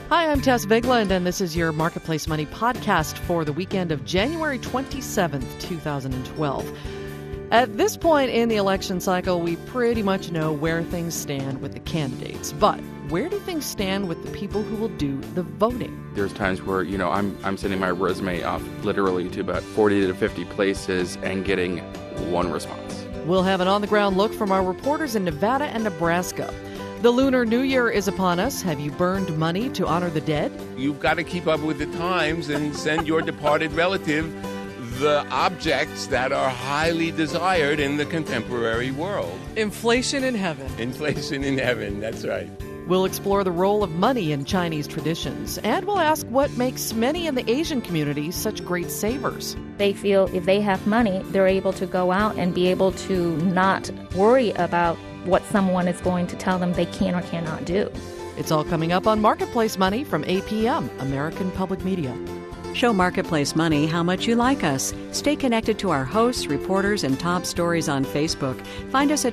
Hi, I'm Tess Vigland, and this is your Marketplace Money podcast for the weekend of January 27th, 2012. At this point in the election cycle, we pretty much know where things stand with the candidates. But where do things stand with the people who will do the voting? There's times where, I'm sending my resume off literally to about 40 to 50 places and getting one response. We'll have an on-the-ground look from our reporters in Nevada and Nebraska. The Lunar New Year is upon us. Have you burned money to honor the dead? You've got to keep up with the times and send your departed relative the objects that are highly desired in the contemporary world. Inflation in heaven. Inflation in heaven, that's right. We'll explore the role of money in Chinese traditions, and we'll ask what makes many in the Asian community such great savers. They feel if they have money, they're able to go out and be able to not worry about what someone is going to tell them they can or cannot do. It's all coming up on Marketplace Money from APM, American Public Media. Show Marketplace Money how much you like us. Stay connected to our hosts, reporters, and top stories on Facebook. Find us at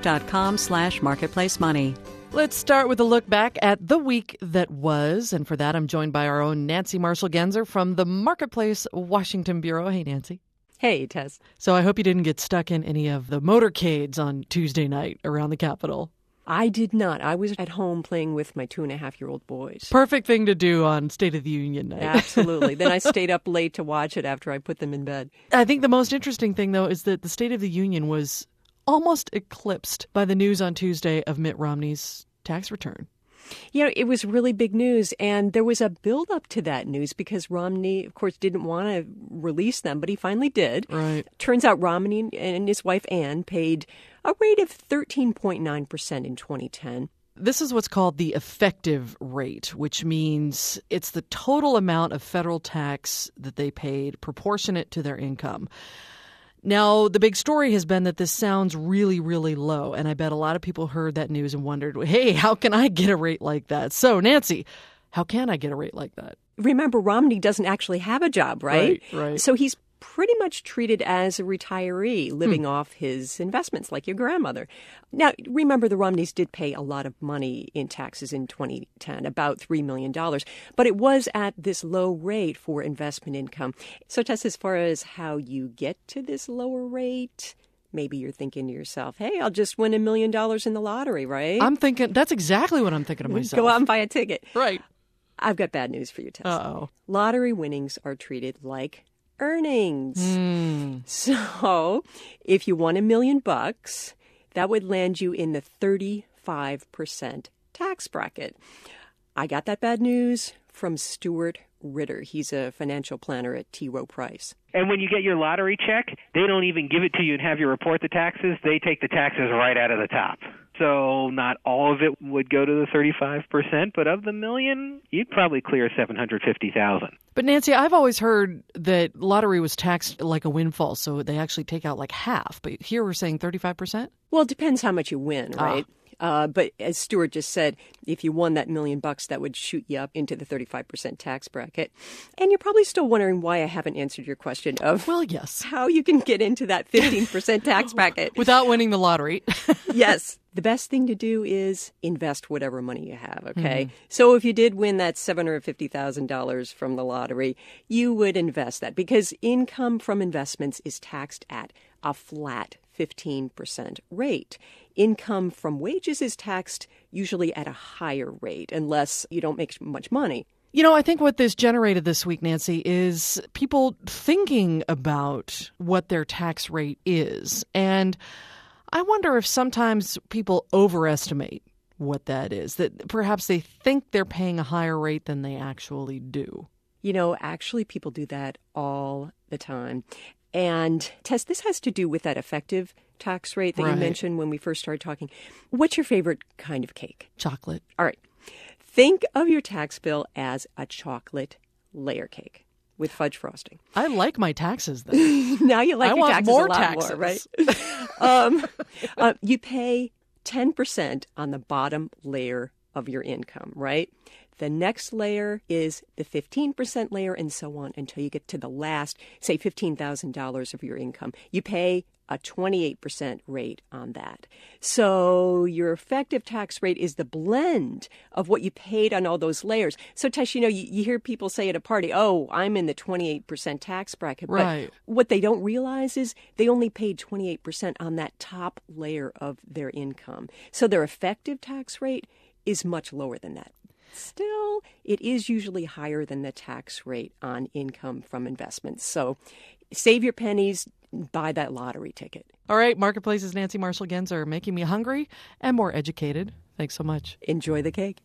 facebook.com/marketplacemoney. Let's start with a look back at the week that was. And for that, I'm joined by our own Nancy Marshall-Genzer from the Marketplace Washington Bureau. Hey, Nancy. Hey, Tess. So I hope you didn't get stuck in any of the motorcades on Tuesday night around the Capitol. I did not. I was at home playing with my 2.5-year-old boys. Perfect thing to do on State of the Union night. Absolutely. Then I stayed up late to watch it after I put them in bed. I think the most interesting thing, though, is that the State of the Union was almost eclipsed by the news on Tuesday of Mitt Romney's tax return. It was really big news, and there was a build-up to that news because Romney, of course, didn't want to release them, but he finally did. Right. Turns out Romney and his wife, Ann, paid a rate of 13.9% in 2010. This is what's called the effective rate, which means it's the total amount of federal tax that they paid proportionate to their income. Now, the big story has been that this sounds really, really low, and I bet a lot of people heard that news and wondered, hey, how can I get a rate like that? So, Nancy, how can I get a rate like that? Remember, Romney doesn't actually have a job, right? Right. So he's pretty much treated as a retiree living off his investments like your grandmother. Now, remember, the Romneys did pay a lot of money in taxes in 2010, about $3 million, but it was at this low rate for investment income. So, Tess, as far as how you get to this lower rate, maybe you're thinking to yourself, hey, I'll just win $1 million in the lottery, right? I'm thinking, that's exactly what I'm thinking to myself. Go out and buy a ticket. Right. I've got bad news for you, Tess. Uh-oh. Lottery winnings are treated like earnings. So if you won $1 million, that would land you in the 35% tax bracket. I got that bad news from Stuart Ritter. He's a financial planner at T. Rowe Price. And when you get your lottery check, they don't even give it to you and have you report the taxes. They take the taxes right out of the top. So not all of it would go to the 35%, but of the $1 million, you'd probably clear $750,000. But Nancy, I've always heard that lottery was taxed like a windfall, so they actually take out like half. But here we're saying 35%? Well, it depends how much you win, right? But as Stuart just said, if you won that $1 million, that would shoot you up into the 35% tax bracket. And you're probably still wondering why I haven't answered your question of, well, yes, how you can get into that 15% tax bracket without winning the lottery. Yes. The best thing to do is invest whatever money you have, okay? So if you did win that $750,000 from the lottery, you would invest that because income from investments is taxed at a flat 15% rate. Income from wages is taxed usually at a higher rate unless you don't make much money. I think what this generated this week, Nancy, is people thinking about what their tax rate is. And I wonder if sometimes people overestimate what that is, that perhaps they think they're paying a higher rate than they actually do. Actually, people do that all the time. And, Tess, this has to do with that effective tax rate that you mentioned when we first started talking. What's your favorite kind of cake? Chocolate. All right. Think of your tax bill as a chocolate layer cake with fudge frosting. I like my taxes, though. Now you like I your want taxes more a lot taxes. More, right? You pay 10% on the bottom layer of your income, right? The next layer is the 15% layer and so on until you get to the last, say, $15,000 of your income. You pay a 28% rate on that. So your effective tax rate is the blend of what you paid on all those layers. So, Tess, you hear people say at a party, oh, I'm in the 28% tax bracket. Right. But what they don't realize is they only paid 28% on that top layer of their income. So their effective tax rate is much lower than that. Still, it is usually higher than the tax rate on income from investments. So save your pennies, buy that lottery ticket. All right, Marketplace's Nancy Marshall-Genzer are making me hungry and more educated. Thanks so much. Enjoy the cake.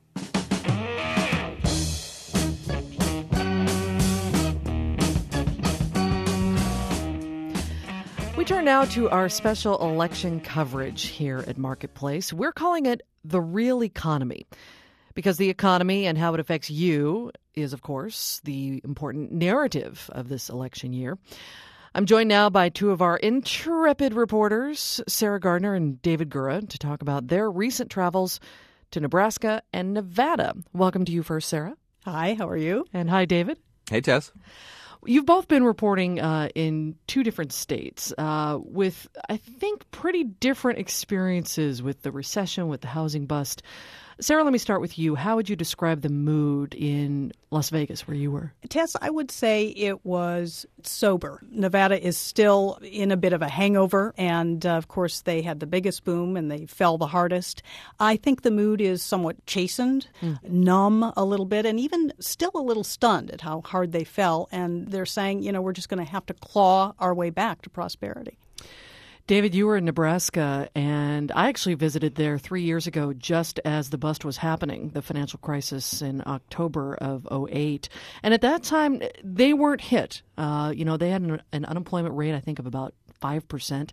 We turn now to our special election coverage here at Marketplace. We're calling it The Real Economy, because the economy and how it affects you is, of course, the important narrative of this election year. I'm joined now by two of our intrepid reporters, Sarah Gardner and David Gura, to talk about their recent travels to Nebraska and Nevada. Welcome to you first, Sarah. Hi, how are you? And hi, David. Hey, Tess. You've both been reporting in two different states with, I think, pretty different experiences with the recession, with the housing bust. Sarah, let me start with you. How would you describe the mood in Las Vegas, where you were? Tess, I would say it was sober. Nevada is still in a bit of a hangover, and of course they had the biggest boom and they fell the hardest. I think the mood is somewhat chastened, numb a little bit, and even still a little stunned at how hard they fell. And they're saying, we're just going to have to claw our way back to prosperity. David, you were in Nebraska, and I actually visited there 3 years ago just as the bust was happening, the financial crisis in October of 2008. And at that time, they weren't hit. They had an unemployment rate, I think, of about 5%.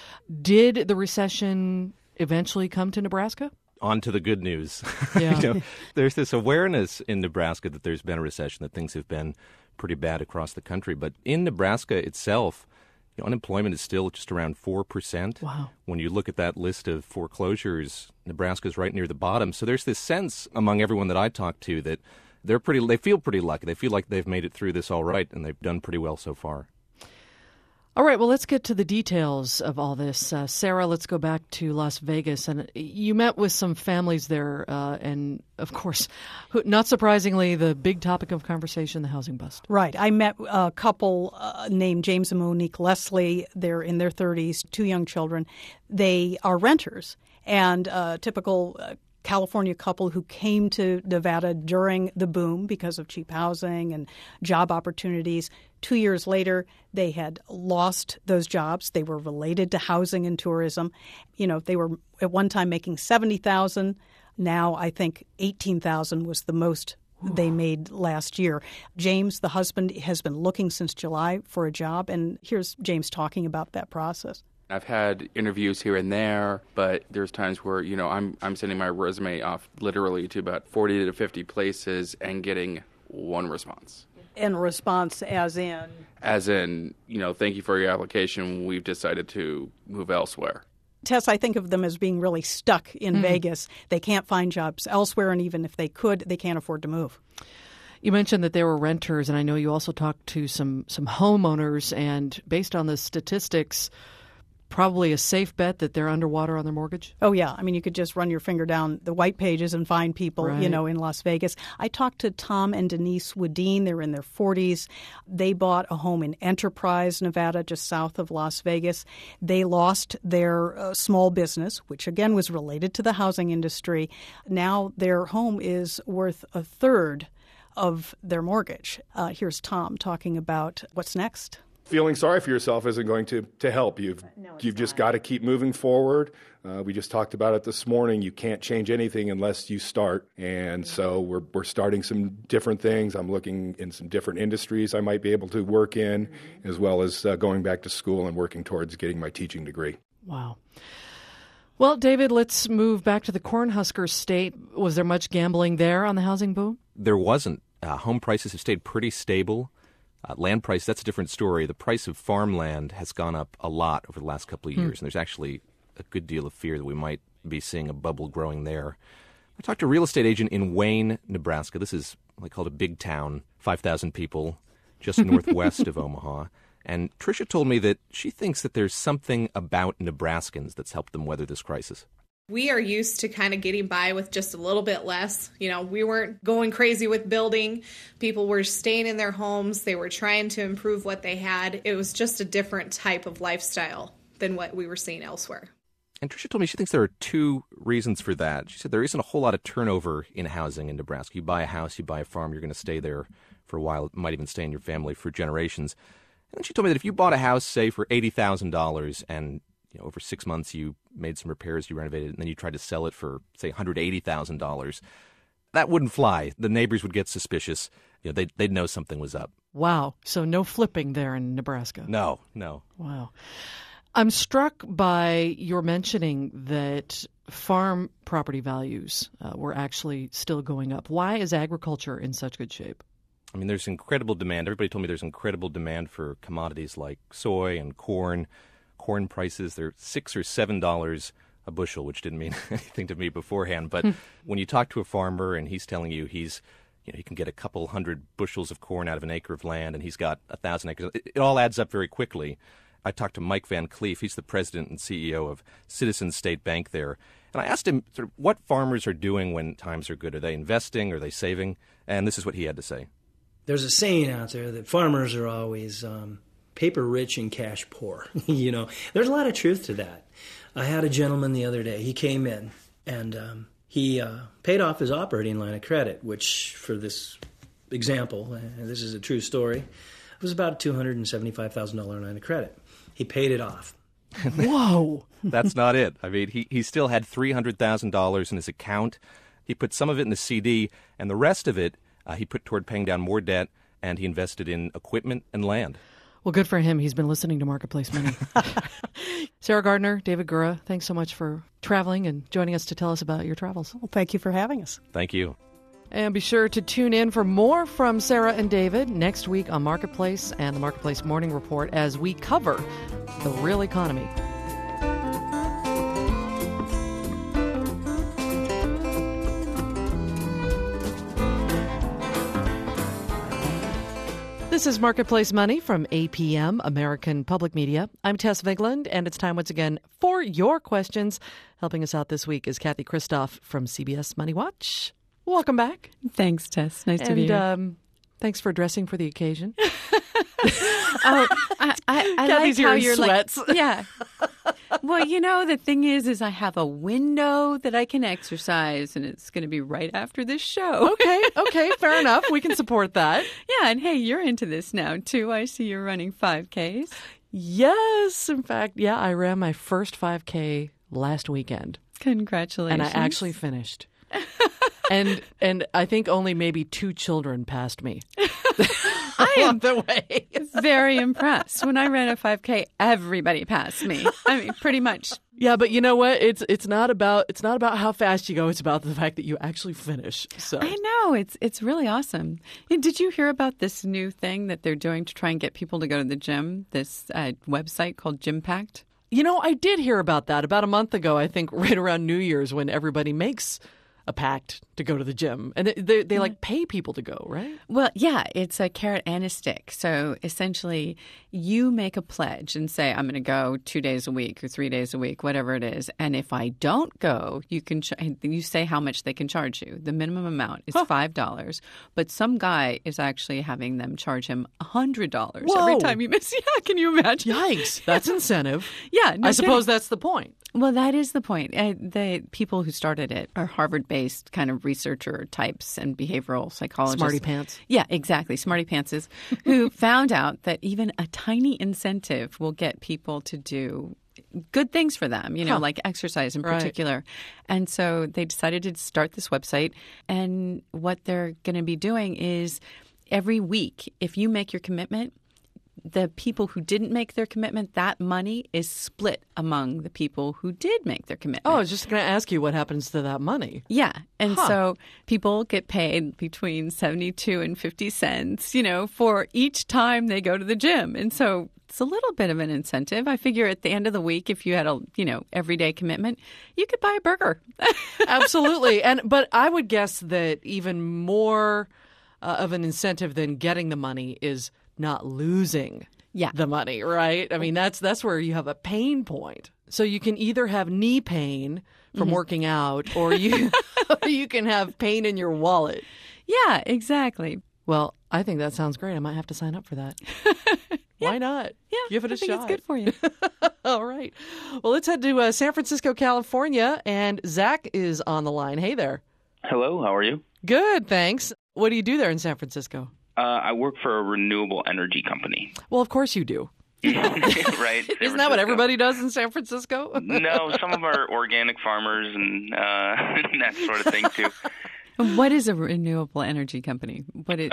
Did the recession eventually come to Nebraska? On to the good news. Yeah. There's this awareness in Nebraska that there's been a recession, that things have been pretty bad across the country. But in Nebraska itself, unemployment is still just around 4%. Wow. When you look at that list of foreclosures, Nebraska's right near the bottom. So there's this sense among everyone that I talk to that they feel pretty lucky. They feel like they've made it through this all right, and they've done pretty well so far. All right, well, let's get to the details of all this. Sarah, let's go back to Las Vegas. And you met with some families there, and, of course, not surprisingly, the big topic of conversation, the housing bust. Right. I met a couple named James and Monique Leslie. They're in their 30s, two young children. They are renters, and typical California couple who came to Nevada during the boom because of cheap housing and job opportunities. 2 years later, they had lost those jobs. They were related to housing and tourism. They were at one time making $70,000. Now I think $18,000 was the most they made last year. James, the husband, has been looking since July for a job, and here's James talking about that process. I've had interviews here and there, but there's times where, I'm sending my resume off literally to about 40 to 50 places and getting one response. In response as in? As in, thank you for your application. We've decided to move elsewhere. Tess, I think of them as being really stuck in Vegas. They can't find jobs elsewhere, and even if they could, they can't afford to move. You mentioned that they were renters, and I know you also talked to some homeowners, and based on the statistics, probably a safe bet that they're underwater on their mortgage? Oh, yeah. I mean, you could just run your finger down the white pages and find people, right, in Las Vegas. I talked to Tom and Denise Woodine. They're in their 40s. They bought a home in Enterprise, Nevada, just south of Las Vegas. They lost their small business, which, again, was related to the housing industry. Now their home is worth a third of their mortgage. Here's Tom talking about what's next. Feeling sorry for yourself isn't going to help. You've just got to keep moving forward. We just talked about it this morning. You can't change anything unless you start. And so we're starting some different things. I'm looking in some different industries I might be able to work in, as well as going back to school and working towards getting my teaching degree. Wow. Well, David, let's move back to the Cornhusker State. Was there much gambling there on the housing boom? There wasn't. Home prices have stayed pretty stable. Land price, that's a different story. The price of farmland has gone up a lot over the last couple of years, and there's actually a good deal of fear that we might be seeing a bubble growing there. I talked to a real estate agent in Wayne, Nebraska. This is what they call a big town, 5,000 people, just northwest of Omaha. And Tricia told me that she thinks that there's something about Nebraskans that's helped them weather this crisis. We are used to kind of getting by with just a little bit less. We weren't going crazy with building. People were staying in their homes. They were trying to improve what they had. It was just a different type of lifestyle than what we were seeing elsewhere. And Tricia told me she thinks there are two reasons for that. She said there isn't a whole lot of turnover in housing in Nebraska. You buy a house, you buy a farm, you're going to stay there for a while. It might even stay in your family for generations. And then she told me that if you bought a house, say, for $80,000 and over 6 months you made some repairs, you renovated it, and then you tried to sell it for, say, $180,000, that wouldn't fly. The neighbors would get suspicious. They'd know something was up. Wow. So no flipping there in Nebraska. No. Wow. I'm struck by your mentioning that farm property values were actually still going up. Why is agriculture in such good shape? I mean, there's incredible demand. Everybody told me there's incredible demand for commodities like soy and corn. Corn prices, they're $6 or $7 a bushel, which didn't mean anything to me beforehand. But when you talk to a farmer and he's telling you he can get a couple hundred bushels of corn out of an acre of land and he's got 1,000 acres, it all adds up very quickly. I talked to Mike Van Cleef. He's the president and CEO of Citizens State Bank there. And I asked him sort of what farmers are doing when times are good. Are they investing? Are they saving? And this is what he had to say. There's a saying out there that farmers are always paper rich and cash poor. There's a lot of truth to that. I had a gentleman the other day. He came in and he paid off his operating line of credit, which for this example, and this is a true story, it was about a $275,000 line of credit. He paid it off. Whoa. That's not it. I mean, he still had $300,000 in his account. He put some of it in the CD, and the rest of it he put toward paying down more debt, and he invested in equipment and land. Well, good for him. He's been listening to Marketplace Money. Sarah Gardner, David Gura, thanks so much for traveling and joining us to tell us about your travels. Well, thank you for having us. Thank you. And be sure to tune in for more from Sarah and David next week on Marketplace and the Marketplace Morning Report as we cover the real economy. This is Marketplace Money from APM, American Public Media. I'm Tess Vigland, and it's time once again for your questions. Helping us out this week is Kathy Kristoff from CBS Money Watch. Welcome back. Thanks, Tess. Nice to be here. Thanks for dressing for the occasion. I like how you're sweats. Like, yeah. Well, the thing is I have a window that I can exercise, and it's going to be right after this show. Okay, fair enough. We can support that. Yeah, and hey, you're into this now, too. I see you're running 5Ks. Yes, in fact, I ran my first 5K last weekend. Congratulations. And I actually finished. And I think only maybe 2 children passed me. I am the way. Very impressed. When I ran a 5K, everybody passed me. I mean, pretty much. Yeah, but you know what? It's not about how fast you go. It's about the fact that you actually finish. So I know it's really awesome. Did you hear about this new thing that they're doing to try and get people to go to the gym? This website called Gympact. I did hear about that about a month ago. I think right around New Year's when everybody makes a pact to go to the gym. And they like pay people to go, right? Well, yeah, it's a carrot and a stick. So essentially you make a pledge and say, I'm going to go 2 days a week or 3 days a week, whatever it is. And if I don't go, you say how much they can charge you. The minimum amount is $5. But some guy is actually having them charge him $100 every time you miss. Yeah, can you imagine? Yikes. That's incentive. Yeah. I suppose that's the point. Well, that is the point. The people who started it are Harvard-based kind of researcher types and behavioral psychologists. Smarty pants. Yeah, exactly. Smarty pantses who found out that even a tiny incentive will get people to do good things for them, like exercise in particular. Right. And so they decided to start this website. And what they're going to be doing is every week, if you make your commitment, the people who didn't make their commitment, that money is split among the people who did make their commitment. Oh, I was just going to ask you what happens to that money. Yeah. And so people get paid between 72 and 50 cents, for each time they go to the gym. And so it's a little bit of an incentive. I figure at the end of the week, if you had a, everyday commitment, you could buy a burger. Absolutely. But I would guess that even more of an incentive than getting the money is not losing the money, right? I mean, that's where you have a pain point. So you can either have knee pain from working out, or you can have pain in your wallet. Yeah, exactly. Well, I think that sounds great. I might have to sign up for that. Why not? Yeah, give it a I think shot. It's good for you. All right. Well, let's head to San Francisco, California, and Zach is on the line. Hey there. Hello, how are you? Good, thanks. What do you do there in San Francisco? I work for a renewable energy company. Well, of course you do. Right? Isn't that what everybody does in San Francisco? No, some of our organic farmers and that sort of thing, too. What is a renewable energy company?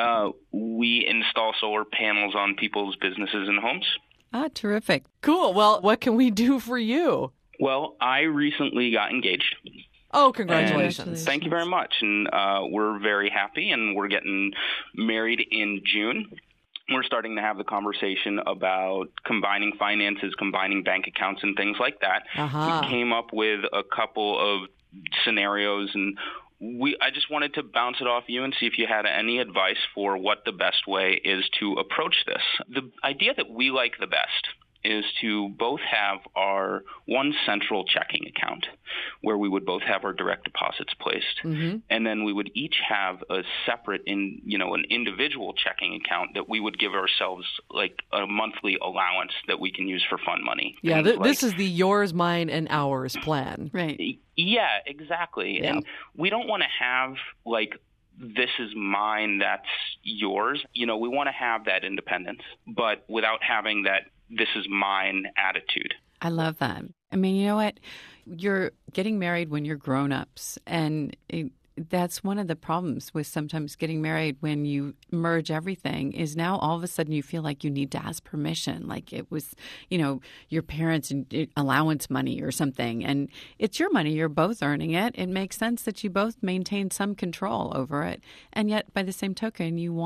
We install solar panels on people's businesses and homes. Ah, terrific. Cool. Well, what can we do for you? Well, I recently got engaged. Oh, congratulations. Thank you very much. And we're very happy, and we're getting married in June. We're starting to have the conversation about combining finances, combining bank accounts, and things like that. We came up with a couple of scenarios, and I just wanted to bounce it off you and see if you had any advice for what the best way is to approach this. The idea that we like the best is to both have our one central checking account where we would both have our direct deposits placed. And then we would each have a separate, an individual checking account that we would give ourselves like a monthly allowance that we can use for fun money. Yeah, this is the yours, mine, and ours plan. Right. Yeah, exactly. Yeah. And we don't want to have like, this is mine, that's yours. We want to have that independence, but without having that this is mine attitude. I love that. I mean, you know what? You're getting married when you're grown-ups, and that's one of the problems with sometimes getting married when you merge everything is now all of a sudden you feel like you need to ask permission, like it was, your parents' allowance money or something. And it's your money. You're both earning it. It makes sense that you both maintain some control over it. And yet, by the same token, you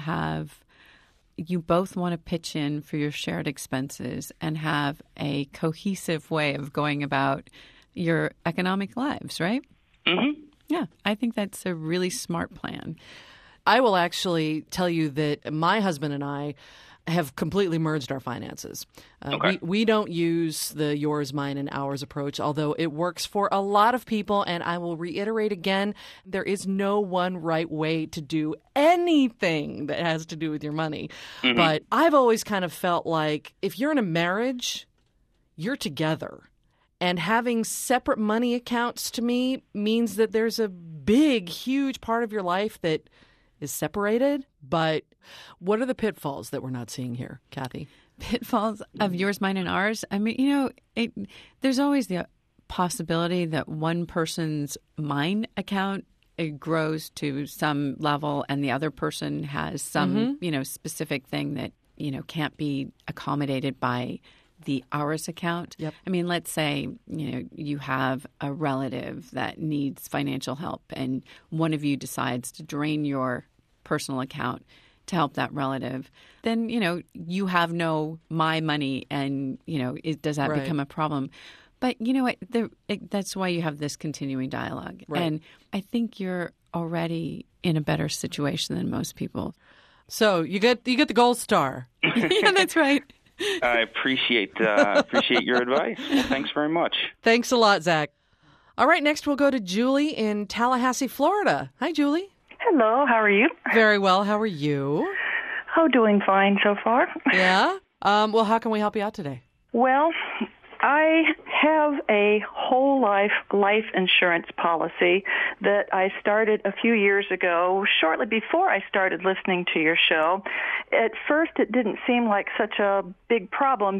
both want to pitch in for your shared expenses and have a cohesive way of going about your economic lives, right? Mm-hmm. Yeah, I think that's a really smart plan. I will actually tell you that my husband and I have completely merged our finances. We don't use the yours, mine, and ours approach, although it works for a lot of people. And I will reiterate again, there is no one right way to do anything that has to do with your money. But I've always kind of felt like if you're in a marriage, you're together. And having separate money accounts to me means that there's a big, huge part of your life that is separated. But what are the pitfalls that we're not seeing here, Kathy? Pitfalls of yours, mine, and ours? I mean, there's always the possibility that one person's mine account it grows to some level and the other person has some, specific thing that, can't be accommodated by the ours account. Yep. I mean, let's say, you have a relative that needs financial help and one of you decides to drain your personal account to help that relative. Then, you have no my money and, does that become a problem? But you know what? That's why you have this continuing dialogue. Right. And I think you're already in a better situation than most people. So you get the gold star. Yeah, that's right. I appreciate your advice. Well, thanks very much. Thanks a lot, Zach. All right, next we'll go to Julie in Tallahassee, Florida. Hi, Julie. Hello, how are you? Very well. How are you? Oh, doing fine so far. Yeah? Well, how can we help you out today? Well, I have a whole life insurance policy that I started a few years ago, shortly before I started listening to your show. At first, it didn't seem like such a big problem.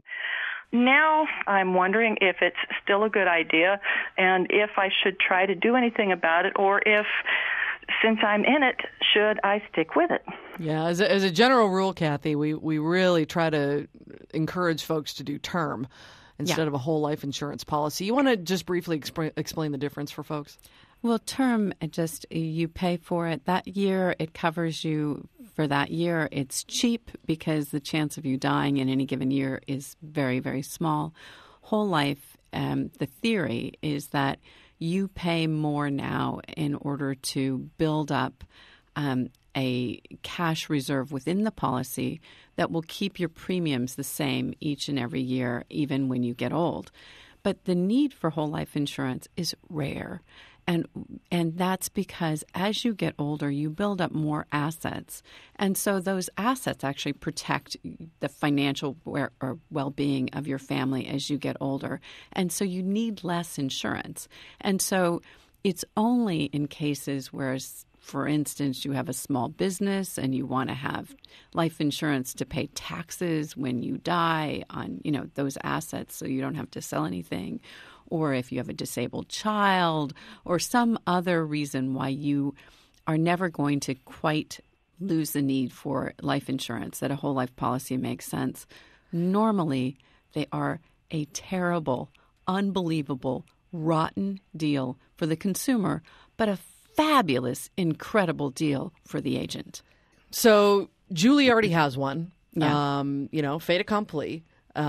Now I'm wondering if it's still a good idea and if I should try to do anything about it, or if, since I'm in it, should I stick with it? Yeah, as a general rule, Kathy, we really try to encourage folks to do term instead of a whole life insurance policy. You want to just briefly explain the difference for folks? Well, term, you pay for it that year. It covers you for that year. It's cheap because the chance of you dying in any given year is very, very small. Whole life, the theory is that you pay more now in order to build up a cash reserve within the policy that will keep your premiums the same each and every year, even when you get old. But the need for whole life insurance is rare. And that's because as you get older, you build up more assets. And so those assets actually protect the financial well-being of your family as you get older. And so you need less insurance. And so it's only in cases where, for instance, you have a small business and you want to have life insurance to pay taxes when you die on, those assets so you don't have to sell anything, or if you have a disabled child or some other reason why you are never going to quite lose the need for life insurance, that a whole life policy makes sense. Normally, they are a terrible, unbelievable, rotten deal for the consumer, but a fabulous, incredible deal for the agent. So Julie already has one, Yeah. fait accompli.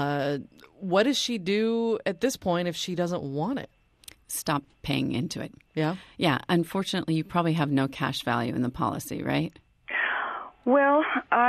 What does she do at this point if she doesn't want it? Stop paying into it. Yeah? Yeah. Unfortunately, you probably have no cash value in the policy, right? Well,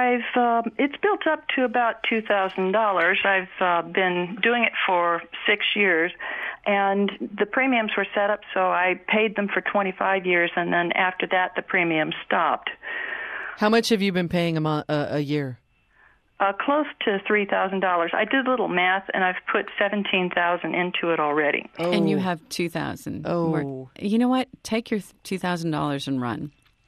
it's built up to about $2,000. I've been doing it for 6 years, and the premiums were set up so I paid them for 25 years, and then after that the premium stopped. How much have you been paying a year? Close to $3,000. I did a little math, and I've put $17,000 into it already. Oh. And you have $2,000. Oh. You know what? Take your $2,000 and run.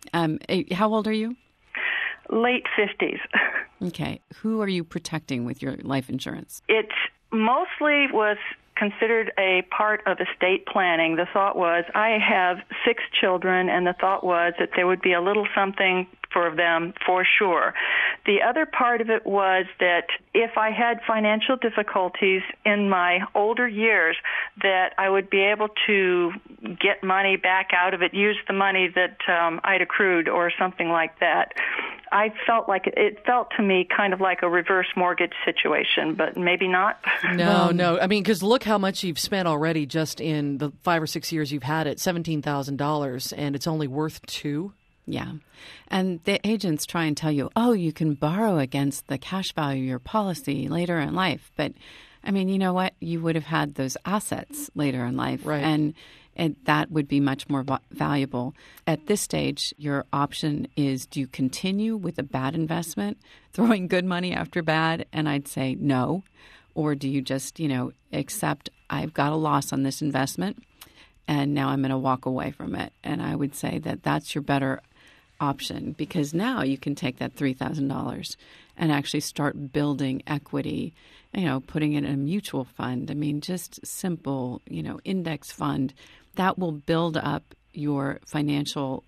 How old are you? Late 50s. Okay. Who are you protecting with your life insurance? It mostly was considered a part of estate planning. The thought was, I have 6 children, and the thought was that there would be a little something for them for sure. The other part of it was that if I had financial difficulties in my older years, that I would be able to get money back out of it, use the money that I'd accrued or something like that. I felt like it felt to me kind of like a reverse mortgage situation, but maybe not. No. I mean, because look how much you've spent already just in the 5 or 6 years you've had it, $17,000, and it's only worth $2,000. Yeah. And the agents try and tell you, oh, you can borrow against the cash value of your policy later in life. But, I mean, you know what? You would have had those assets later in life. Right. And that would be much more valuable. At this stage, your option is, do you continue with a bad investment, throwing good money after bad? And I'd say no. Or do you just, accept, I've got a loss on this investment, and now I'm going to walk away from it? And I would say that that's your better option, because now you can take that $3,000 and actually start building equity, putting it in a mutual fund. I mean, just simple, index fund that will build up your financial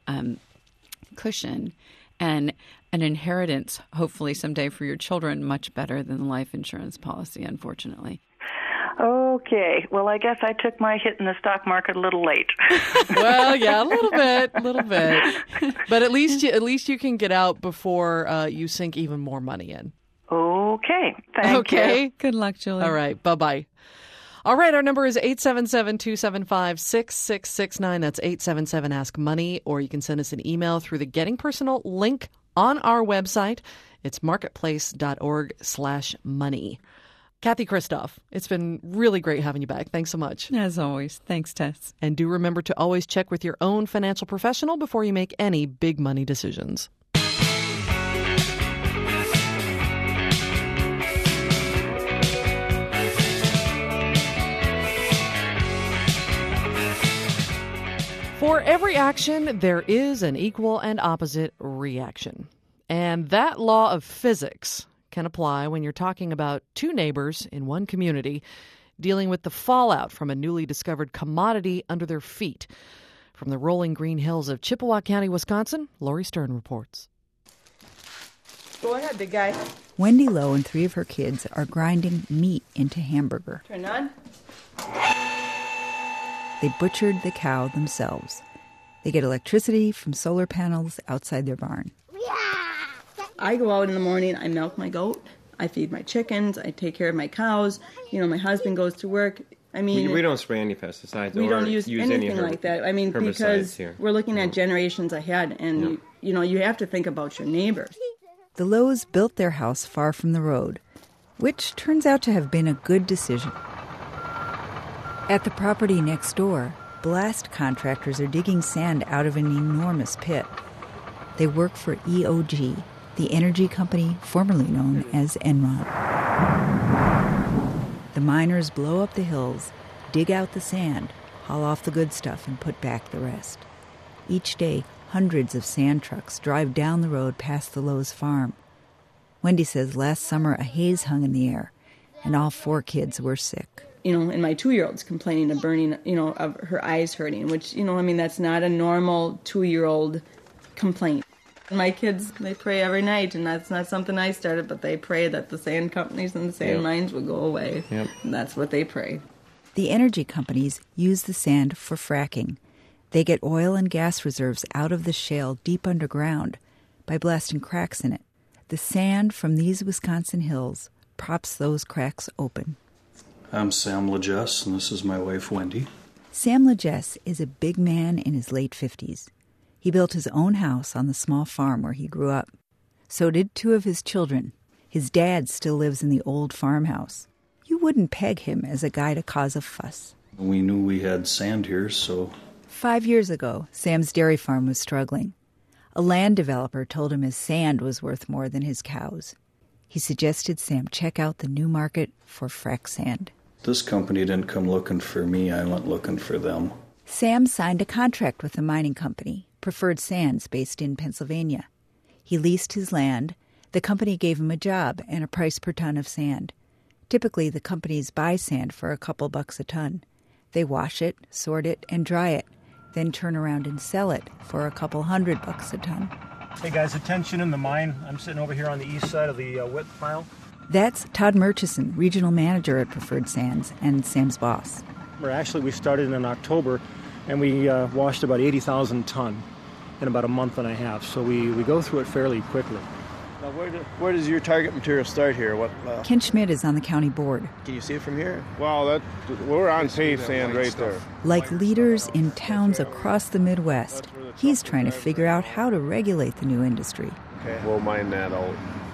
cushion and an inheritance, hopefully someday for your children, much better than the life insurance policy, unfortunately. Okay. Well, I guess I took my hit in the stock market a little late. Well, yeah, a little bit. But at least you can get out before you sink even more money in. Okay. Thank you. Good luck, Julie. All right. Bye-bye. All right. Our number is 877-275-6669. That's 877-ASK-MONEY. Or you can send us an email through the Getting Personal link on our website. It's marketplace.org/money. Kathy Kristoff, it's been really great having you back. Thanks so much. As always. Thanks, Tess. And do remember to always check with your own financial professional before you make any big money decisions. For every action, there is an equal and opposite reaction. And that law of physics can apply when you're talking about two neighbors in one community dealing with the fallout from a newly discovered commodity under their feet. From the rolling green hills of Chippewa County, Wisconsin, Lori Stern reports. Go ahead, big guy. Wendy Lowe and 3 of her kids are grinding meat into hamburger. Turn on. They butchered the cow themselves. They get electricity from solar panels outside their barn. I go out in the morning, I milk my goat, I feed my chickens, I take care of my cows. My husband goes to work. I mean, we don't spray any pesticides. We don't use anything any like that. I mean, because here. we're looking at generations ahead, and You have to think about your neighbors. The Lows built their house far from the road, which turns out to have been a good decision. At the property next door, blast contractors are digging sand out of an enormous pit. They work for EOG, the energy company formerly known as Enron. The miners blow up the hills, dig out the sand, haul off the good stuff, and put back the rest. Each day, hundreds of sand trucks drive down the road past the Lowe's farm. Wendy says last summer a haze hung in the air, and all 4 kids were sick. And my 2-year-old's complaining of burning, of her eyes hurting, which, that's not a normal 2-year-old complaint. My kids, they pray every night, and that's not something I started, but they pray that the sand companies and the sand mines will go away. Yep. And that's what they pray. The energy companies use the sand for fracking. They get oil and gas reserves out of the shale deep underground by blasting cracks in it. The sand from these Wisconsin hills props those cracks open. I'm Sam LeJess, and this is my wife, Wendy. Sam LeJess is a big man in his late 50s. He built his own house on the small farm where he grew up. So did 2 of his children. His dad still lives in the old farmhouse. You wouldn't peg him as a guy to cause a fuss. We knew we had sand here, so... 5 years ago, Sam's dairy farm was struggling. A land developer told him his sand was worth more than his cows. He suggested Sam check out the new market for frack sand. This company didn't come looking for me, I went looking for them. Sam signed a contract with the mining company, Preferred Sands, based in Pennsylvania. He leased his land. The company gave him a job and a price per ton of sand. Typically, the companies buy sand for a couple bucks a ton. They wash it, sort it, and dry it, then turn around and sell it for a couple $100 a ton. Hey guys, attention in the mine. I'm sitting over here on the east side of the wet pile. That's Todd Murchison, regional manager at Preferred Sands and Sam's boss. We started in October, and we washed about 80,000 ton in about a month and a half. So we go through it fairly quickly. Now, where does your target material start here? Ken Schmidt is on the county board. Can you see it from here? Well, we're on paved sand right there. Like leaders in towns across the Midwest, he's trying to figure out how to regulate the new industry. Okay. We'll mine that out.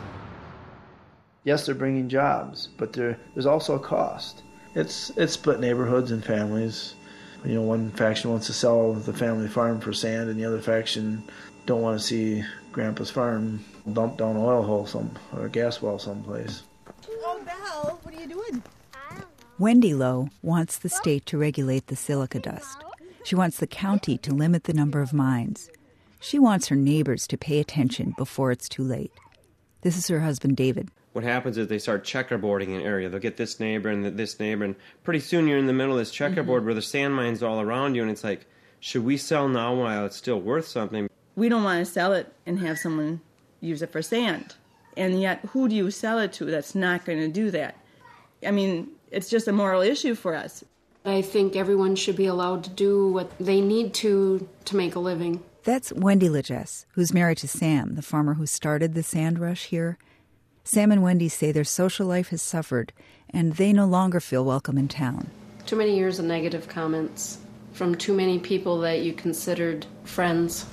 Yes, they're bringing jobs, but there's also a cost. It's split neighborhoods and families. One faction wants to sell the family farm for sand, and the other faction don't want to see Grandpa's farm dumped down an oil hole or a gas well someplace. Oh, Belle, what are you doing? Wendy Lowe wants the state to regulate the silica dust. She wants the county to limit the number of mines. She wants her neighbors to pay attention before it's too late. This is her husband, David. What happens is they start checkerboarding an area. They'll get this neighbor and this neighbor, and pretty soon you're in the middle of this checkerboard where there's sand mines all around you, and it's like, should we sell now while it's still worth something? We don't want to sell it and have someone use it for sand. And yet, who do you sell it to that's not going to do that? I mean, it's just a moral issue for us. I think everyone should be allowed to do what they need to make a living. That's Wendy LeJess, who's married to Sam, the farmer who started the sand rush here. Sam and Wendy say their social life has suffered, and they no longer feel welcome in town. Too many years of negative comments from too many people that you considered friends.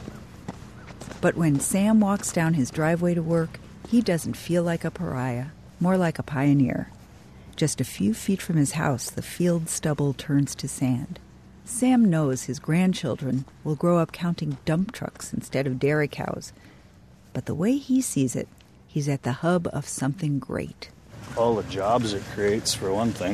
But when Sam walks down his driveway to work, he doesn't feel like a pariah, more like a pioneer. Just a few feet from his house, the field stubble turns to sand. Sam knows his grandchildren will grow up counting dump trucks instead of dairy cows. But the way he sees it, he's at the hub of something great. All the jobs it creates, for one thing.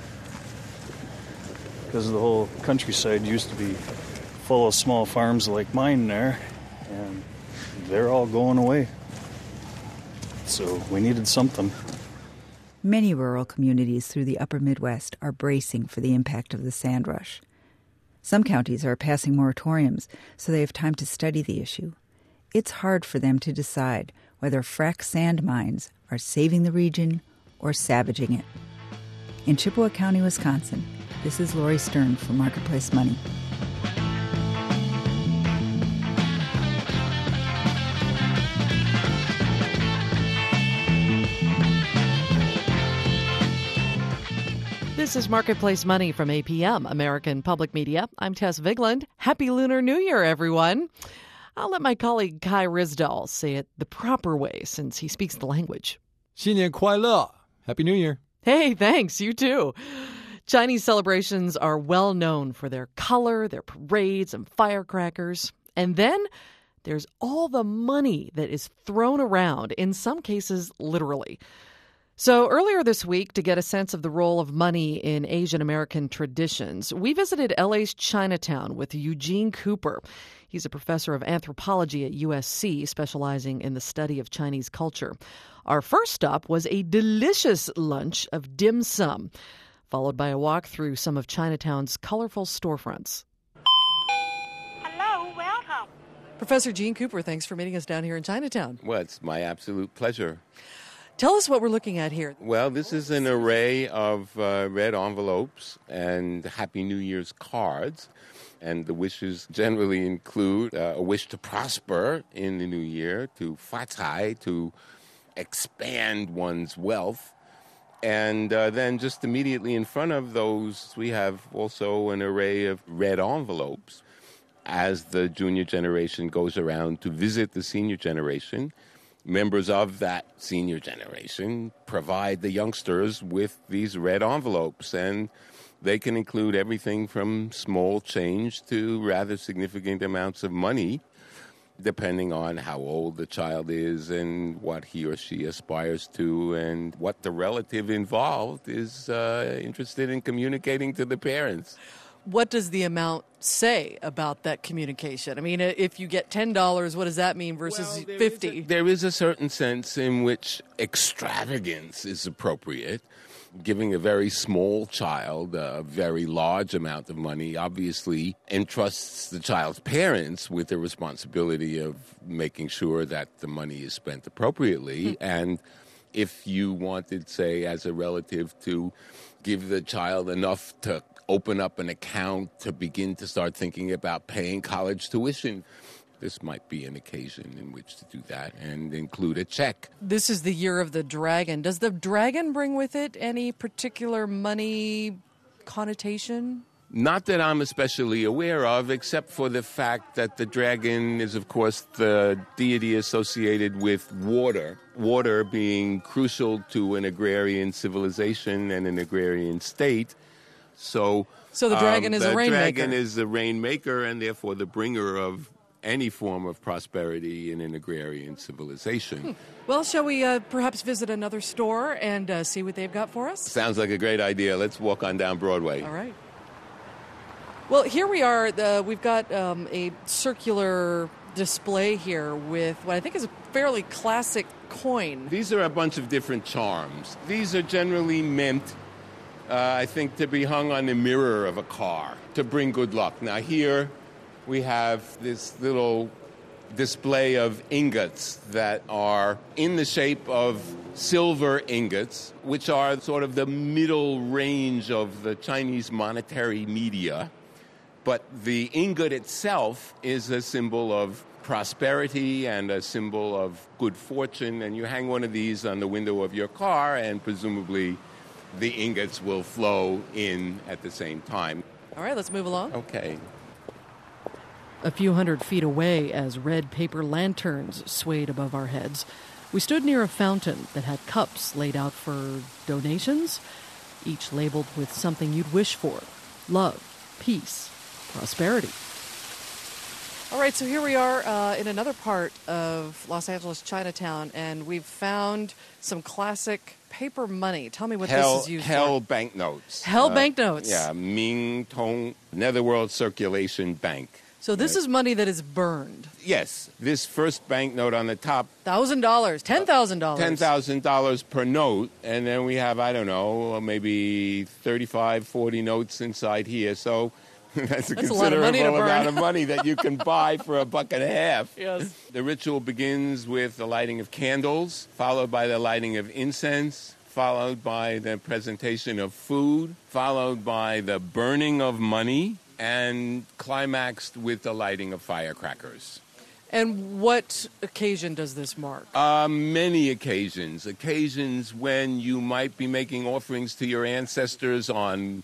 Because the whole countryside used to be full of small farms like mine there, and they're all going away. So we needed something. Many rural communities through the upper Midwest are bracing for the impact of the sand rush. Some counties are passing moratoriums so they have time to study the issue. It's hard for them to decide whether frack sand mines are saving the region or savaging it. In Chippewa County, Wisconsin, this is Lori Stern for Marketplace Money. This is Marketplace Money from APM, American Public Media. I'm Tess Vigland. Happy Lunar New Year, everyone. I'll let my colleague Kai Rizdal say it the proper way since he speaks the language. 新年快乐! Happy New Year. Hey, thanks. You too. Chinese celebrations are well known for their color, their parades, and firecrackers. And then there's all the money that is thrown around, in some cases, literally. So earlier this week, to get a sense of the role of money in Asian American traditions, we visited LA's Chinatown with Eugene Cooper. He's a professor of anthropology at USC, specializing in the study of Chinese culture. Our first stop was a delicious lunch of dim sum, followed by a walk through some of Chinatown's colorful storefronts. Hello, welcome. Professor Gene Cooper, thanks for meeting us down here in Chinatown. Well, it's my absolute pleasure. Tell us what we're looking at here. Well, this is an array of red envelopes and Happy New Year's cards. And the wishes generally include a wish to prosper in the new year, to fatai, to expand one's wealth. And then just immediately in front of those, we have also an array of red envelopes. As the junior generation goes around to visit the senior generation, members of that senior generation provide the youngsters with these red envelopes, and they can include everything from small change to rather significant amounts of money, depending on how old the child is and what he or she aspires to and what the relative involved is interested in communicating to the parents. What does the amount say about that communication? I mean, if you get $10, what does that mean versus $50? There is a certain sense in which extravagance is appropriate. Giving a very small child a very large amount of money obviously entrusts the child's parents with the responsibility of making sure that the money is spent appropriately. And if you wanted, say, as a relative to give the child enough to open up an account to begin to start thinking about paying college tuition, this might be an occasion in which to do that and include a check. This is the year of the dragon. Does the dragon bring with it any particular money connotation? Not that I'm especially aware of, except for the fact that the dragon is, of course, the deity associated with water. Water being crucial to an agrarian civilization and an agrarian state. So the dragon is a rainmaker. The dragon is the rainmaker and therefore the bringer of any form of prosperity in an agrarian civilization. Well, shall we perhaps visit another store and see what they've got for us? Sounds like a great idea. Let's walk on down Broadway. All right. Well, here we are. We've got a circular display here with what I think is a fairly classic coin. These are a bunch of different charms. These are generally meant, I think, to be hung on the mirror of a car to bring good luck. Now here we have this little display of ingots that are in the shape of silver ingots, which are sort of the middle range of the Chinese monetary media. But the ingot itself is a symbol of prosperity and a symbol of good fortune. And you hang one of these on the window of your car, and presumably the ingots will flow in at the same time. All right, let's move along. Okay. A few hundred feet away, as red paper lanterns swayed above our heads, we stood near a fountain that had cups laid out for donations, each labeled with something you'd wish for: love, peace, prosperity. All right, so here we are in another part of Los Angeles Chinatown, and we've found some classic paper money. Tell me what this is used for. Banknotes. Hell banknotes. Yeah, Ming Tong Netherworld Circulation Bank. So this is money that is burned. Yes. This first banknote on the top. $1,000, $10,000. $10,000 per note. And then we have, I don't know, maybe 35, 40 notes inside here. So that's a considerable amount of money that you can buy for $1.50. Yes. The ritual begins with the lighting of candles, followed by the lighting of incense, followed by the presentation of food, followed by the burning of money, and climaxed with the lighting of firecrackers. And what occasion does this mark? Many occasions. Occasions when you might be making offerings to your ancestors on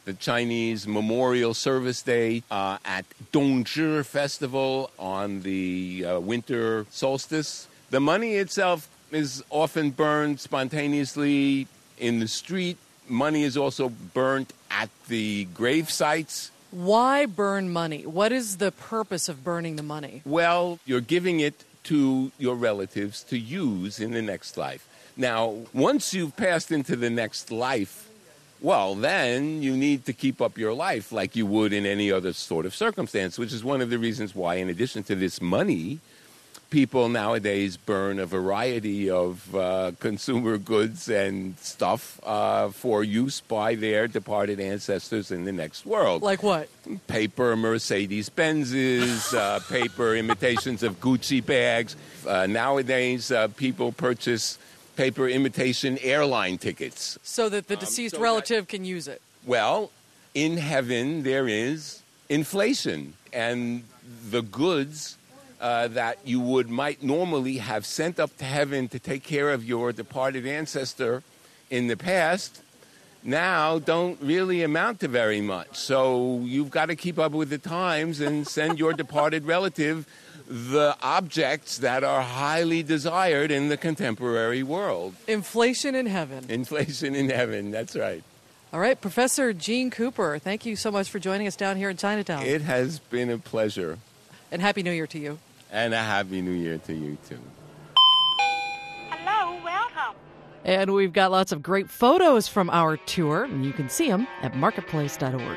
the Chinese Memorial Service Day at Dongzhi Festival on the winter solstice. The money itself is often burned spontaneously in the street. Money is also burnt at the grave sites. Why burn money? What is the purpose of burning the money? Well, you're giving it to your relatives to use in the next life. Now, once you've passed into the next life, well, then you need to keep up your life like you would in any other sort of circumstance, which is one of the reasons why, in addition to this money, people nowadays burn a variety of consumer goods and stuff for use by their departed ancestors in the next world. Like what? Paper Mercedes-Benzes, paper imitations of Gucci bags. Nowadays, people purchase paper imitation airline tickets. So that the deceased relative can use it. Well, in heaven there is inflation, and the goods that you might normally have sent up to heaven to take care of your departed ancestor in the past now don't really amount to very much. So you've got to keep up with the times and send your departed relative the objects that are highly desired in the contemporary world. Inflation in heaven. Inflation in heaven, that's right. All right, Professor Gene Cooper, thank you so much for joining us down here in Chinatown. It has been a pleasure. And Happy New Year to you. And a Happy New Year to you, too. Hello, welcome. And we've got lots of great photos from our tour, and you can see them at marketplace.org.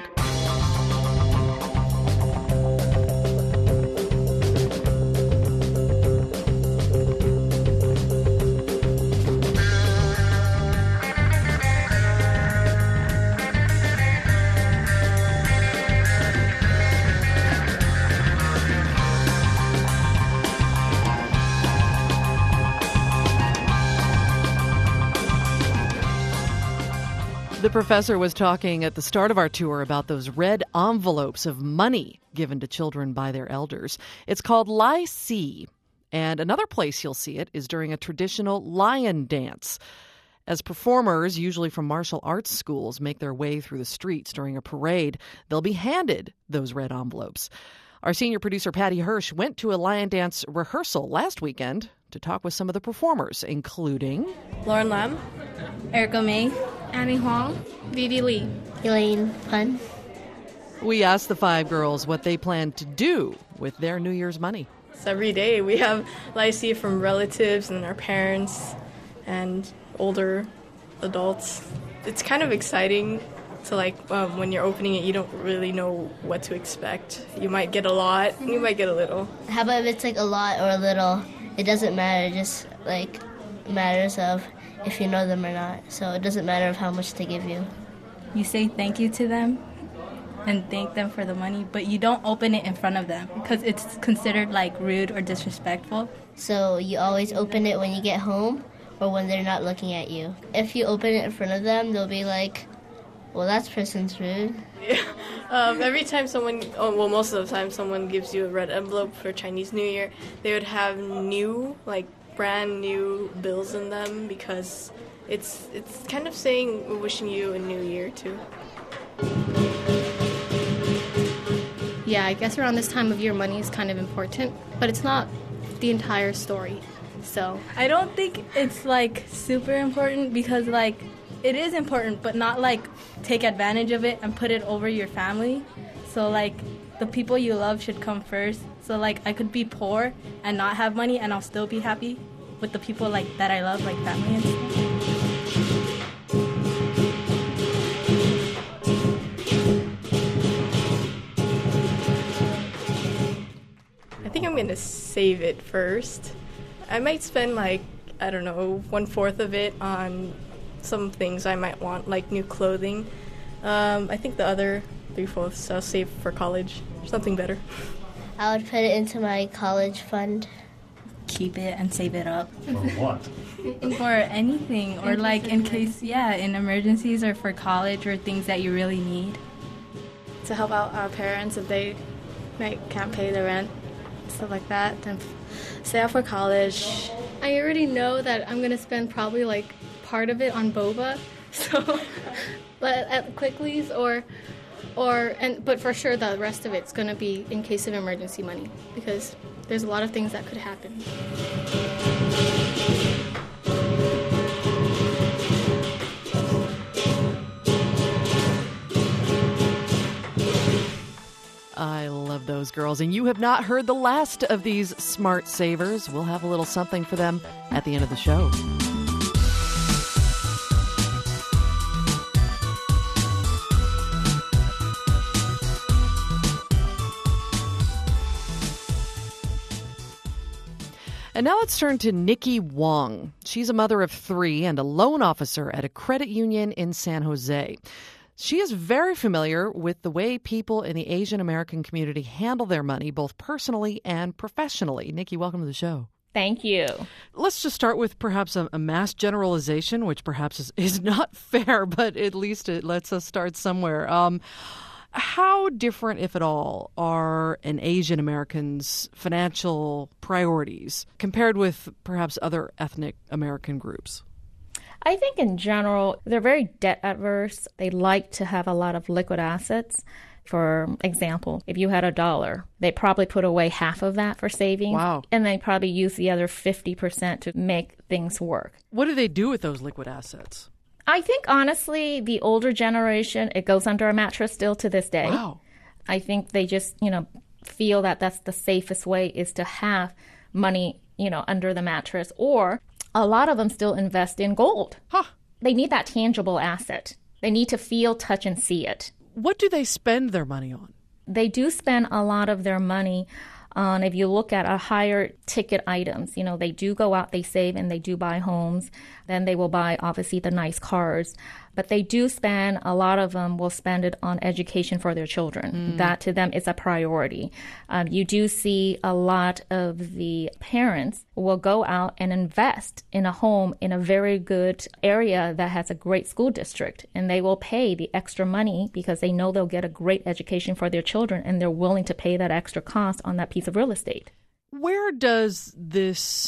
The professor was talking at the start of our tour about those red envelopes of money given to children by their elders. It's called Lai Si, and another place you'll see it is during a traditional lion dance. As performers, usually from martial arts schools, make their way through the streets during a parade, they'll be handed those red envelopes. Our senior producer, Patty Hirsch, went to a lion dance rehearsal last weekend to talk with some of the performers, including Lauren Lam, Erica May, Annie Huang, Vivi Lee, Elaine Pun. We asked the five girls what they plan to do with their New Year's money. So every day we have Lai Si from relatives and our parents and older adults. It's kind of exciting to when you're opening it, you don't really know what to expect. You might get a lot, you might get a little. How about if it's a lot or a little? It doesn't matter, it just matters of if you know them or not. So it doesn't matter of how much they give you. You say thank you to them and thank them for the money, but you don't open it in front of them because it's considered rude or disrespectful. So you always open it when you get home or when they're not looking at you. If you open it in front of them, they'll be like, well, that person's rude. Yeah. Every time most of the time someone gives you a red envelope for Chinese New Year, they would have new, brand new bills in them because it's kind of saying we're wishing you a new year too. Yeah, I guess around this time of year money is kind of important, but it's not the entire story. So I don't think it's super important because it is important, but not take advantage of it and put it over your family. So the people you love should come first. So I could be poor and not have money and I'll still be happy with the people that I love, family and stuff. I think I'm gonna save it first. I might spend 1/4 of it on some things I might want, like new clothing. I think the other 3/4 I'll save for college, something better. I would put it into my college fund. Keep it and save it up. For what? For anything, or in case, in emergencies or for college or things that you really need. To help out our parents if they can't pay the rent, stuff like that. Then save for college. I already know that I'm going to spend probably part of it on boba. So but at Quickly's but for sure the rest of it's going to be in case of emergency money because there's a lot of things that could happen. I love those girls. And you have not heard the last of these smart savers. We'll have a little something for them at the end of the show. And now let's turn to Nikki Wong. She's a mother of 3 and a loan officer at a credit union in San Jose. She is very familiar with the way people in the Asian American community handle their money, both personally and professionally. Nikki, welcome to the show. Thank you. Let's just start with perhaps a mass generalization, which perhaps is not fair, but at least it lets us start somewhere. How different, if at all, are an Asian American's financial priorities compared with perhaps other ethnic American groups? I think in general, they're very debt averse. They like to have a lot of liquid assets. For example, if you had $1, they probably put away half of that for savings. Wow. And they probably use the other 50% to make things work. What do they do with those liquid assets? I think, honestly, the older generation, it goes under a mattress still to this day. Wow. I think they just, feel that that's the safest way is to have money, under the mattress. Or a lot of them still invest in gold. Huh. They need that tangible asset. They need to feel, touch, and see it. What do they spend their money on? They do spend a lot of their money on, if you look at a higher ticket items, they do go out, they save, and they do buy homes. Then they will buy, obviously, the nice cars. But they do spend, a lot of them will spend it on education for their children. That to them is a priority. You do see a lot of the parents will go out and invest in a home in a very good area that has a great school district. And they will pay the extra money because they know they'll get a great education for their children, and they're willing to pay that extra cost on that piece of real estate. Where does this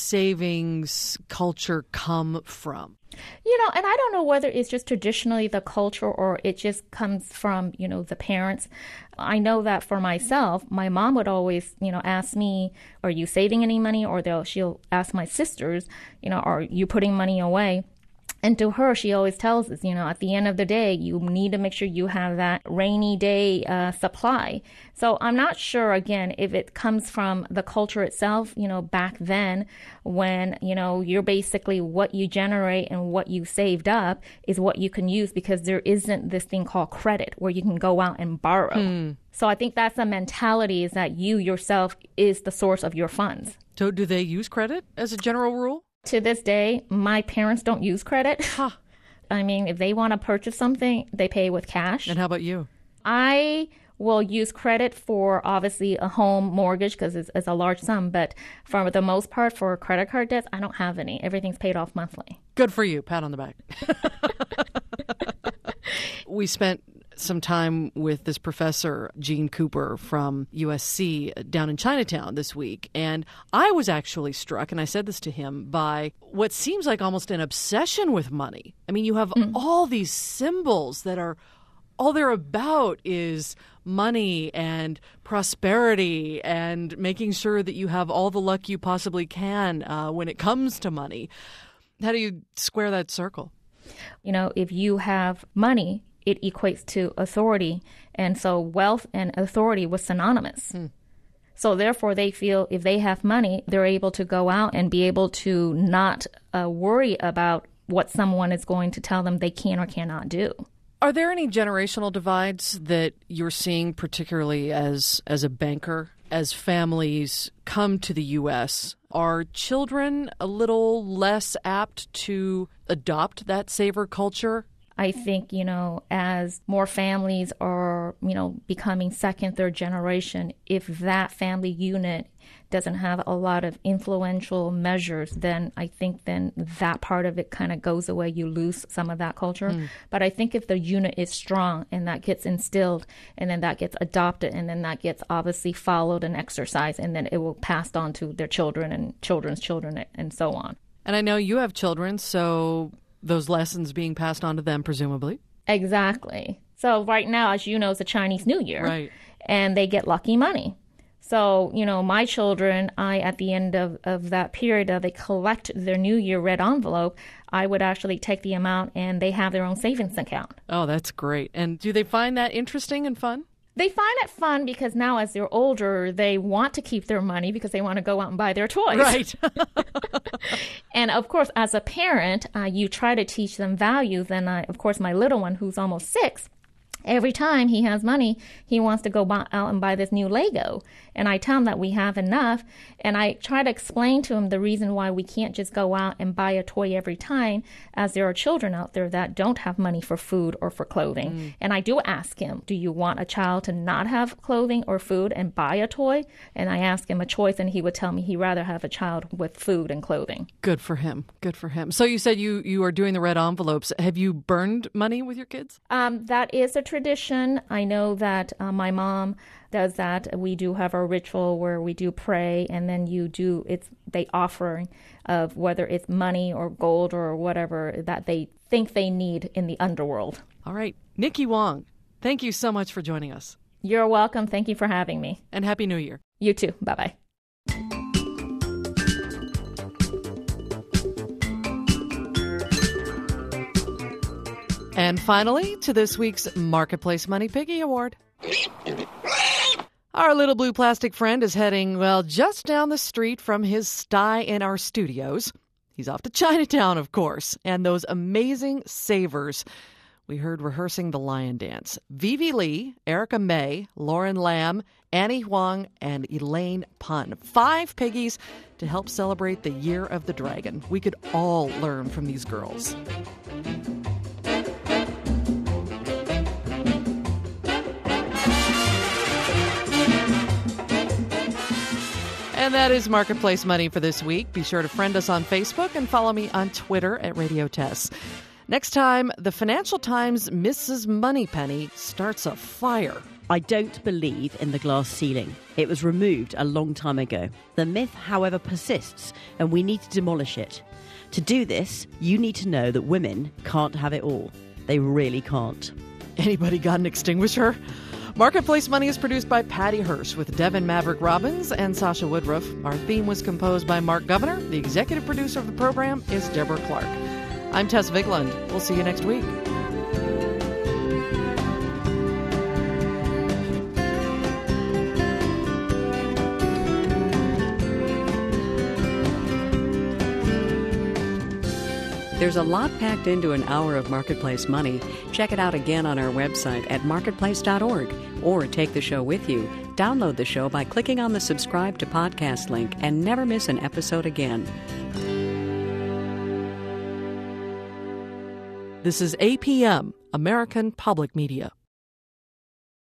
savings culture come from? And I don't know whether it's just traditionally the culture or it just comes from, the parents. I know that for myself, my mom would always, ask me, are you saving any money? Or she'll ask my sisters, are you putting money away? And to her, she always tells us, at the end of the day, you need to make sure you have that rainy day supply. So I'm not sure, again, if it comes from the culture itself, back then when, you're basically what you generate and what you saved up is what you can use because there isn't this thing called credit where you can go out and borrow. So I think that's a mentality is that you yourself is the source of your funds. So do they use credit as a general rule? To this day, my parents don't use credit. I mean, if they want to purchase something, they pay with cash. And how about you? I will use credit for, obviously, a home mortgage because it's a large sum. But for the most part, for credit card debts, I don't have any. Everything's paid off monthly. Good for you. Pat on the back. We spent some time with this professor, Gene Cooper from USC down in Chinatown this week. And I was actually struck, and I said this to him, by what seems like almost an obsession with money. I mean, you have all these symbols that are, all they're about is money and prosperity and making sure that you have all the luck you possibly can when it comes to money. How do you square that circle? If you have money, it equates to authority. And so wealth and authority was synonymous. So therefore, they feel if they have money, they're able to go out and be able to not worry about what someone is going to tell them they can or cannot do. Are there any generational divides that you're seeing, particularly as a banker, as families come to the U.S.? Are children a little less apt to adopt that saver culture? I think, as more families are, becoming second, third generation, if that family unit doesn't have a lot of influential measures, then I think then that part of it kind of goes away. You lose some of that culture. But I think if the unit is strong and that gets instilled and then that gets adopted and then that gets obviously followed and exercised and then it will pass on to their children and children's children and so on. And I know you have children, so those lessons being passed on to them, presumably. Exactly. So right now, as you know, it's a Chinese New Year. Right. And they get lucky money. So, my children, at the end of that period, they collect their New Year red envelope, I would actually take the amount and they have their own savings account. Oh, that's great. And do they find that interesting and fun? They find it fun because now as they're older, they want to keep their money because they want to go out and buy their toys. Right. And of course, as a parent, you try to teach them values. And of course, my little one, who's almost 6, every time he has money, he wants to go out and buy this new Lego. And I tell him that we have enough. And I try to explain to him the reason why we can't just go out and buy a toy every time, as there are children out there that don't have money for food or for clothing. And I do ask him, do you want a child to not have clothing or food and buy a toy? And I ask him a choice, and he would tell me he'd rather have a child with food and clothing. Good for him. Good for him. So you said you are doing the red envelopes. Have you burned money with your kids? That is a tradition. I know that my mom does that. We do have a ritual where we do pray, and then they offering of whether it's money or gold or whatever that they think they need in the underworld. All right. Nikki Wong, thank you so much for joining us. You're welcome. Thank you for having me. And Happy New Year. You too. Bye-bye. And finally, to this week's Marketplace Money Piggy Award. Our little blue plastic friend is heading, just down the street from his sty in our studios. He's off to Chinatown, of course, and those amazing savers we heard rehearsing the lion dance. Vivi Lee, Erica May, Lauren Lamb, Annie Huang, and Elaine Pun. 5 piggies to help celebrate the Year of the Dragon. We could all learn from these girls. And that is Marketplace Money for this week. Be sure to friend us on Facebook and follow me on Twitter at Radio Tess. Next time, the Financial Times' Mrs. Moneypenny starts a fire. I don't believe in the glass ceiling. It was removed a long time ago. The myth, however, persists, and we need to demolish it. To do this, you need to know that women can't have it all. They really can't. Anybody got an extinguisher? Marketplace Money is produced by Patty Hirsch with Devin Maverick Robbins and Sasha Woodruff. Our theme was composed by Mark Governor. The executive producer of the program is Deborah Clark. I'm Tess Vigland. We'll see you next week. There's a lot packed into an hour of Marketplace Money. Check it out again on our website at marketplace.org, or take the show with you. Download the show by clicking on the subscribe to podcast link and never miss an episode again. This is APM, American Public Media.